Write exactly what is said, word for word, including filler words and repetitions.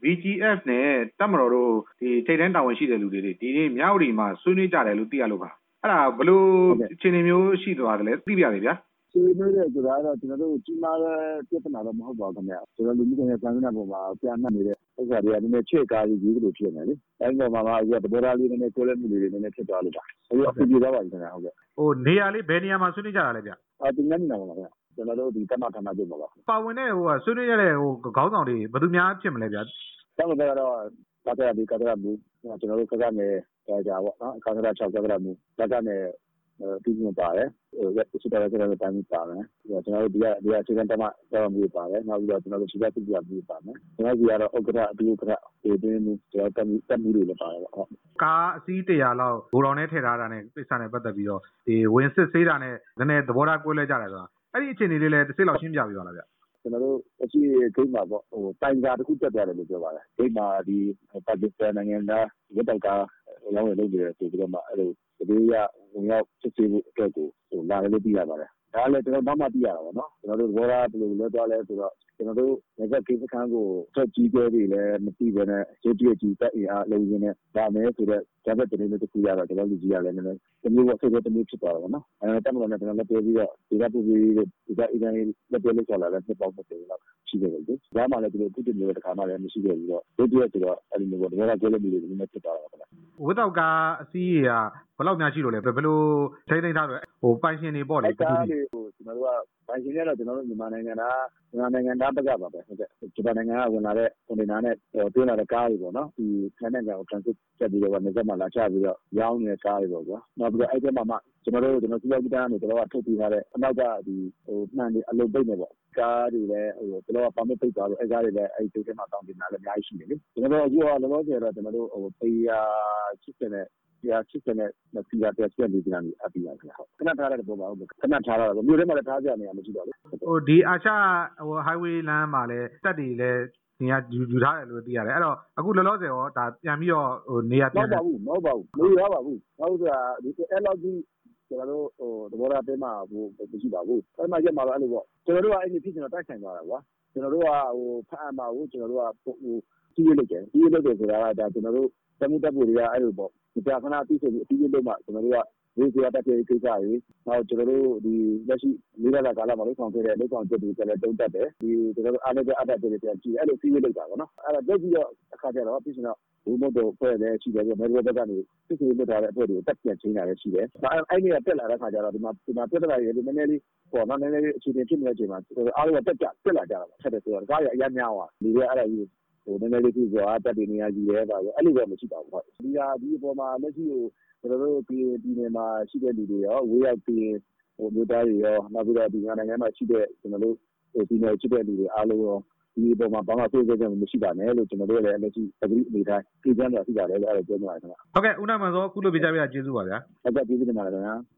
V G F နဲ့တပ်မတော်တို့ဒီထိပ်တန်းတာဝန်ရှိတဲ့လူတွေဒီနေ့မြောက်ရီမှာဆွေးနွေးကြတယ်လို့သိရလို့ပါအဲ့ဒါဘလို့အခြေအနေမျိုးရှိသွားတယ်လဲသိပြရစေဗျာဆွေးနွေးတဲ့ဆိုတာကတော့ကျွန်တော်တို့ကြီးမားတဲ့ပြဿနာတော့မဟုတ်ပါဘူးခင်ဗျကျွန်တော်လူမျိုးတွေဆန်းနေတဲ့ပုံမှာပြန်နှံ့နေတဲ့ဥစ္စာတွေကနည်းနည်းချဲ့ကားရေးကြီးလို့ဖြစ်နေလေအဲဒီပုံမှာအခုကတဘောသားလေးနည်းနည်းကိုလည်းမှုတွေနည်းနည်းဖြစ်သွားလို့ပါအခုအပြေသွားပါပြီခင်ဗျဟုတ်ကဲ့ဟိုနေရာလေးဘယ်နေရာမှာဆွေးနွေးကြတာလဲဗျအာဒီနေ့နေပါပါခင်ဗျကျွန်တော်တို့ဒီတမဌာနချုပ်ပါပါပါဝင်တဲ့ဟိုဆွေးနွေးရတဲ့ဟိုခေါင်းဆောင်တွေဘယ်သူများဖြစ်မလဲဗျာတောင်းတော့တော့ကာတရာဒီကာတရာဘူးကျွန်တော်တို့ကကနေကြာကြာပေါ့နော်ကာတရာ၆ကာတရာဘူးကကနေပြီးနေပါတယ်ဟိုစစ်တပ်ကလည်းတိုင်းပြီးပါတယ်ကျွန်တော်တို့ဒီကဒီကအခြေခံတမတော်မှုပါတယ်နောက်ပြီးတော့ကျွန်တော်တို့ရှိတဲ့ပြည်ပြမှုပါမယ်ကျွန်တော်တို့ကတော့ဥက္ကဋ္ဌအတူဥက္ကဋ္ဌဒီတင်းမှုကျွန်တော်တက်တက်မှုတွေလည်းပါတယ်ပေါ့ဟုတ်ကားအစီးတရာလောက်ဂိုတော်နဲ့ထည့်ထားတာနဲ့ပြဿနာနဲ့ပတ်သက်ပြီးတော့ဒီဝင်စစ်ဆေးတာနဲ့နည်းနည်းသဘောထားကွဲလွဲကြတယ်ဆိုတာအဲ့ဒီအခြေအနေလေးလည်းတစ်စိလောက်ရှင်းပြပြပါလားဗျကျွန်တော်တို့အရှိဂိမ်းမှာပေါ့ဟိုတိုင်ကာတစ်ခုတက်သွားတယ်လို့ပြောပါတယ်ဂိမ်းမှာဒီပါကစ္စတန်နိုင်ငံသားဝတ်တောက်ကားရောင်းရလုပ်နေတယ်ဆိုပြီးတော့မှအဲ့လိုဒီရဝင်ရောက်စစ်ဆေးဖို့အတွက်ကိုဟိုလာတယ်လို့သိရပါတယ်ဒါလည်းကျွန်တော်နောက်မှသိရတာပေါ့နော်ကျွန်တော်တို့ဘောရာဘယ်လိုလဲသွားလဲဆိုတော့ကျွန်တော်တို့ငကကိစ္စခန်းကိုဆက်ကြီးကျဲတွေလည်းမသိဘဲနဲ့ရုပ်တရက်ကြီးတက်အင်အားလုံးရင်းနဲ့ဒါမယ်ဆိုတော့ဂျာဘတ်တနေ့တစ်ခုရတော့ကျွန်တော်လူကြီးရလည်းနည်းနည်းတမျိုးပေါ့ဆက်တဲ့တမျိုးဖြစ်သွားတာပေါ့နော်အဲတက်မလို့လည်းကျွန်တော်လည်းပြောပြီးတော့ဒီကပူပြီးဒီကအင်ဂျင်လက်ပြလက်ချလာလည်းဖြစ်ပေါက်ဖြစ်တယ်တော့ရှိတယ်လေဒါမှလည်းဒီလိုတစ်တစ်မျိုးတစ်ခါမှလည်းမရှိခဲ့ဘူးတော့ရုပ်တရက်ဆိုတော့အဲ့ဒီမျိုးပေါ့ဒီကကျဲလက်မျိုးတွေနည်းနည်းဖြစ်သွားတာပေါ့ဝတ်တော့ကားအစီးရဘယ်လောက်များရှိလို့လဲဘယ်လိုထိန်းသိမ်းထားတယ်ဟိုပိုင်ရှင်တွေပေါ့လေကားလေးဟိုကျွန်တော်တို့ကပိုင်ရှင်တွေတော့ကျွန်တော်တို့မြန်မာနိုင်ငံသားမြန်မာနိုင်ငံသားဘက်ကပါပဲဟုတ်ကဲ့ဂျပန်နိုင်ငံကဝင်လာတဲ့ကွန်တိန်နာနဲ့တွင်းလာတဲ့ကားတွေပေါ့နော်ဒီခန်းနိုင်ငံကို transit တက်ပြီးတော့နေဆက်မှာလာချပြီးတော့ရောင်းနေတဲ့ကားတွေပေါ့ကွာနောက်ပြီးတော့အဲ့ဒီမှာမှကျွန်တော်တို့ကျွန်တော်စီးပွားရေးတန်းကနေကျွန်တော်ကထုတ်ပြီးထားတဲ့အနောက်ကဒီဟိုနှံတွေအလုံးပိတ်နေပေါ့ကားတွေလည်းဟိုကျွန်တော်ကပါမစ်ပိတ်သွားလို့အဲ့ကားတွေလည်းအဲ့ဒီထဲမှာတောင်းတင်တာလည်းအများကြီးရှိတယ်လေကျွန်တော်တို့အခုကလောလောဆယ်တော့ကျွန်တော်တို့ဟိုပေယာချစ်တဲ့ဒီအချစ်တဲ့မစီရတဲ့ချက်လေးပြန်ပြီးအပြီးပါခင်ဗျဟုတ်ခဏထားတဲ့ပုံပါဟုတ်ခဏထားတော့မြို့ထဲမှာလည်းထားကြနေရမရှိတော့လေဟိုဒီအာရှဟို highway လမ်းမှာလည်းတက်တွေလည်းနေရာယူယူထားတယ်လို့သိရတယ်အဲ့တော့အခုလောလောဆယ်ရောဒါပြန်ပြီးတော့ဟိုနေရာပြန်မဟုတ်ပါဘူးမဟုတ်ပါဘူးမရပါဘူးဟုတ်ဆိုတာဒီအဲ့လောက်ကြီးကျွန်တော်တို့ဟိုသဘောထားပေးမှာဟိုမရှိပါဘူးအဲ့မှာရက်မှာတော့အဲ့လိုပေါ့ကျွန်တော်တို့ကအဲ့ဒီဖြစ်ကျွန်တော်တိုက်ဆိုင်သွားတာကွာကျွန်တော်တို့ကဟိုဖတ်အမှာကိုကျွန်တော်တို့ကဟိုစီးရလုပ်တယ်စီးရလုပ်တယ်ဆိုတာကဒါကျွန်တော်တို့တမှုတပ်ဖို့တွေကအဲ့လိုပေါ့ဒီကြာခဏပြီးဆိုပြီးအပြီးလုပ်မှကျွန်တော်တို့ကဒီစရာတက်တဲ့ကိစ္စတွေနောက်ကျွန်တော်တို့ဒီလက်ရှိလေးလာကာလမှာလုပ်ဆောင်ခဲ့တဲ့လုပ်ဆောင်ချက်တွေကျလည်းတုံးတက်တယ်ဒီကျွန်တော်တို့အားလည်းအပ်တဲ့တွေပြန်ကြည့်အဲ့လိုစီးရလုပ်တာပေါ့နော်အဲ့ဒါတက်ပြီးတော့အခါကျတော့ပြီးဆိုတော့ဘုံမတော်ဖွဲ့တယ်ရှိတယ်ပြီးတော့နယ်ဘက်ကနေစစ်စစ်လွတ်ထားတဲ့အဖွဲ့တွေကိုတက်ပြန်ချင်းလာတယ်ရှိတယ်ဒါအဲ့ဒီကတက်လာတဲ့ခါကျတော့ဒီမှာဒီမှာပြဿနာတွေနည်းနည်းလေးပေါ့နော်နည်းနည်းလေးအခြေအနေဖြစ်နေတဲ့အချိန်မှာအားလုံးကတက်ကြတက်လာကြတာပါဆက်တယ်ဆိုတော့ကားရအများများသွားဒီကအဲ့ဒါကြီးဟိုနည်းနည်းလေးကြည့်ဆိုတော့တက်တဲ့နေရာကြီးရဲပါဆိုအဲ့လိုတော့မရှိပါဘူးဟုတ်ဒီဟာဒီအပေါ်မှာလက်ရှိကိုကျွန်တော်တို့ပြည်ပြည်နယ်မှာရှိတဲ့လူတွေရောဝေးရောက်ပြည်ဟိုမြို့သားတွေရောနောက်ပြီးတော့ဒီနိုင်ငံမှာရှိတဲ့ကျွန်တော်တို့ဟိုပြည်နယ်ရှိတဲ့လူတွေအားလုံးရောဒီအပေါ်မှာဘာမှသိသိကြမရှိပါနဲ့လို့ကျွန်တော်တို့လည်းလက်ရှိပဂရိအနေတိုင်းပြည်ကျမ်းတော်ရှိပါတယ်လို့အဲ့ဒါပြောနေပါတယ်ခင်ဗျဟုတ်ကဲ့ဦးနာမန်စောအခုလိုပြကြပြကျေးဇူးပါဗျာဟုတ်ကဲ့ကျေးဇူးတင်ပါတယ်ခင်ဗျာ